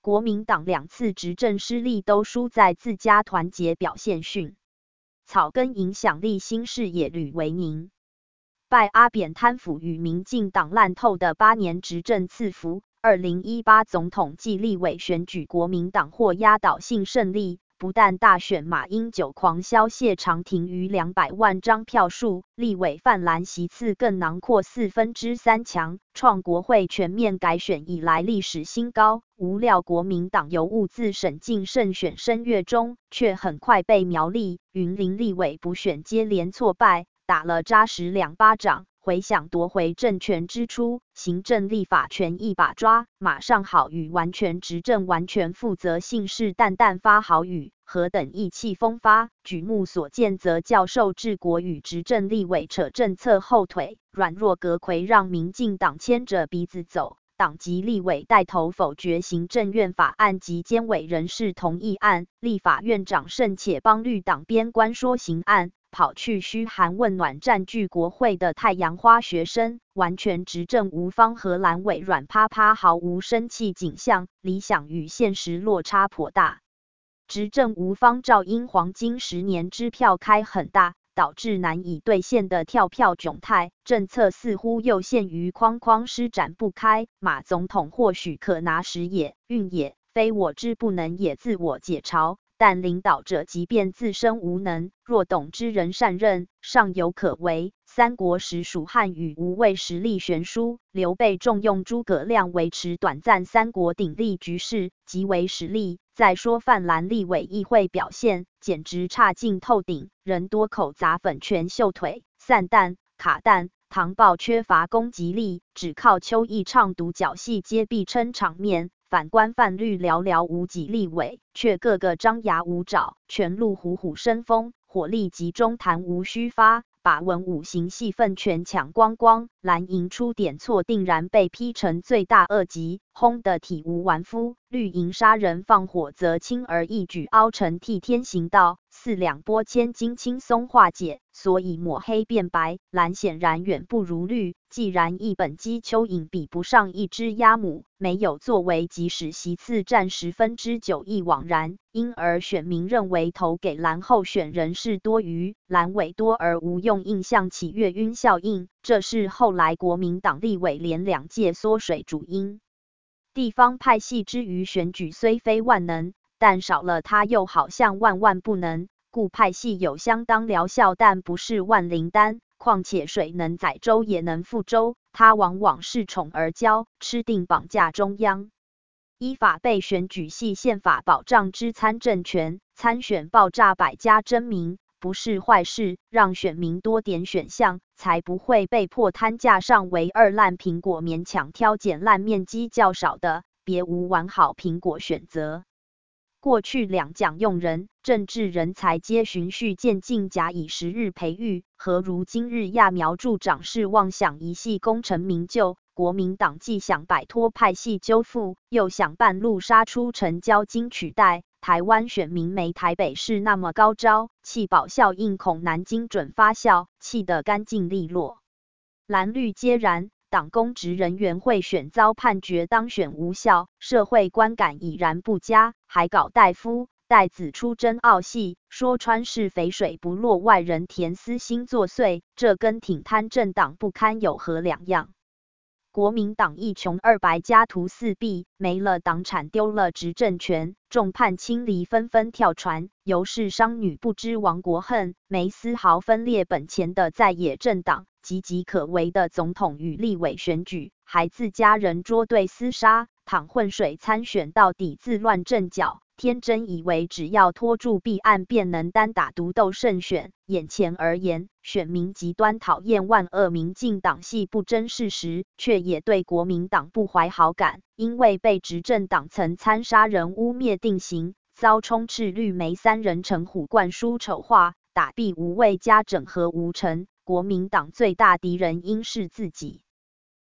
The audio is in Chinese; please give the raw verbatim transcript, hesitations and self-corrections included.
国民党两次执政失利都输在自家团结表现逊，草根影响力新视野屡为凝。拜阿扁贪腐与民进党烂透的八年执政赐福，二零一八总统暨立委选举国民党获压倒性胜利，不但大选马英九狂销谢长廷逾两百万张票数，立委泛蓝席次更囊括四分之三强，创国会全面改选以来历史新高。无料国民党尤物自省进胜选声跃中，却很快被苗栗、云林立委补选接连挫败，打了扎实两巴掌。回想夺回政权之初，行政立法权一把抓，马上好与完全执政完全负责信誓旦旦发好语，何等意气风发。举目所见则教授治国与执政立委扯政策后腿，软弱阁揆让民进党牵着鼻子走。党籍立委带头否决行政院法案及监委人事同意案，立法院长甚且帮绿党编关说行案，跑去嘘寒问暖占据国会的太阳花学生，完全执政无方和蓝委软趴趴毫无生气景象，理想与现实落差颇大。执政无方照因黄金十年支票开很大，导致难以兑现的跳票窘态，政策似乎又陷于框框施展不开。马总统或许可拿时也，运也，非我之不能也自我解嘲。但领导者即便自身无能，若懂知人善任，尚有可为。三国时蜀汉与吴魏实力悬殊，刘备重用诸葛亮维持短暂三国鼎立局势，极为实力。再说泛蓝立委议会表现，简直差劲透顶，人多口杂粉拳秀腿，散弹、卡弹、糖爆缺乏攻击力，只靠邱毅唱独角戏接必撑场面。反观泛绿寥寥无几立委，却个个张牙舞爪，全路虎虎生风，火力集中，弹无虚发，把文武行戏份全抢光光。蓝营出点错，定然被批成罪大恶极，轰得体无完肤；绿营杀人放火则轻而易举，凹成替天行道，四两拨千斤轻松化解。所以抹黑变白，蓝显然远不如绿。既然一本机蚯蚓比不上一只鸭母，没有作为，即使席次占十分之九亦枉然。因而选民认为投给蓝候选人是多余，蓝委多而无用，印象起月晕效应，这是后来国民党立委连两届缩水主因。地方派系之于选举虽非万能，但少了它又好像万万不能，故派系有相当疗效，但不是万灵丹。况且水能载舟也能覆舟，它往往恃宠而骄，吃定绑架中央。依法被选举系宪法保障之参政权，参选爆炸百家争鸣，不是坏事。让选民多点选项，才不会被迫摊架上唯二烂苹果，勉强挑拣烂面积较少的，别无完好苹果选择。过去两蒋用人，政治人才皆循序渐进，假以时日培育，何如今日揠苗助长，是妄想一系功成名就。国民党既想摆脱派系纠复，又想半路杀出成交金取代。台湾选民没台北市那么高招，弃保效应恐难精准发酵，弃得干净利落。蓝绿皆然。党公职人员贿选遭判决当选无效，社会观感已然不佳，还搞代夫代子出征傲戏，说穿是肥水不落外人田，私心作祟，这跟挺贪政党不堪有何两样？国民党一穷二白家徒四壁，没了党产，丢了执政权，众叛亲离纷纷跳船，尤是商女不知亡国恨，没丝毫分裂本钱的在野政党，岌岌可危的总统与立委选举，还自家人捉对厮杀，淌浑水参选到底，自乱阵脚。天真以为只要拖住弊案便能单打独斗胜选，眼前而言，选民极端讨厌万恶民进党系不争事实，却也对国民党不怀好感，因为被执政党曾参杀人污蔑定刑，遭充斥绿媒三人成虎灌输丑话，打弊无畏加整合无成。国民党最大敌人应是自己。